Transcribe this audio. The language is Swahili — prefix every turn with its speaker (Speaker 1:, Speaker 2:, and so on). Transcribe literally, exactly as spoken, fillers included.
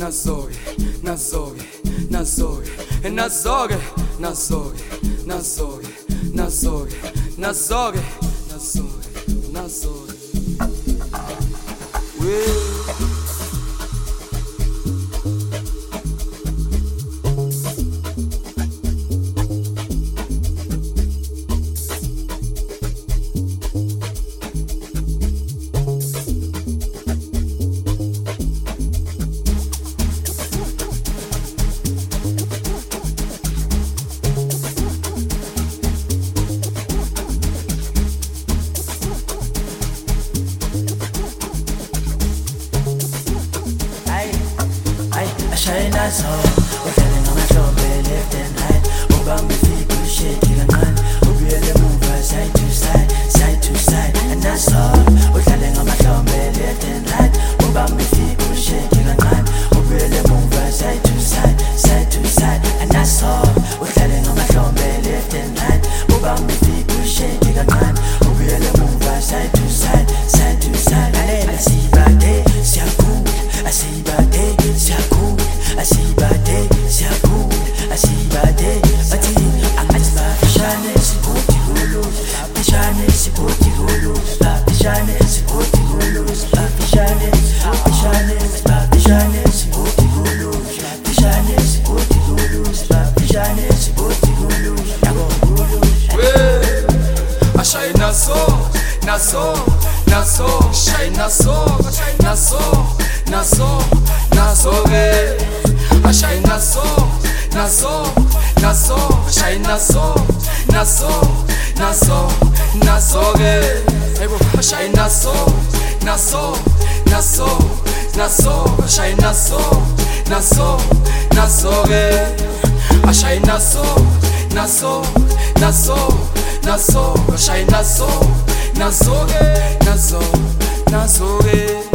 Speaker 1: nazoge, nazoge, nazoge, nazoge, nazoge, nazoge, nazoge, nazoge, nazoge, nazoge.
Speaker 2: Shine so, we're telling on my shoulder left and right. Ubang the feet will shake it and run. We'll be able to move side to side, side to side. And that's all, we're telling on my shoulder left and right. Ubang the feet will shake it and run. We'll be able to move side to side, side to side. And that's all, we're telling on my shoulder left and right. Ubang the feet will shake it and run. We'll be able to move side to side, side to side. I see back there, see how cool. I see back there, see how cool. I see bade, see how cool. I see bade, ati angazma pishane sipoti hulu, pishane sipoti hulu, pishane sipoti hulu, pishane, pishane, pishane sipoti hulu, pishane sipoti hulu, pishane sipoti hulu, yago hulu.
Speaker 1: I shine na so, na so, na so, shine na so, na so, na so, na so, eh. I shine na so, na so, na so, shine na so, na so, na so, na so, eh. I shine na so, na so, na so, na so, shine na so, na so, na so, eh. I shine na so, na so, na so, na so, shine na so, na so, na so, na so, eh.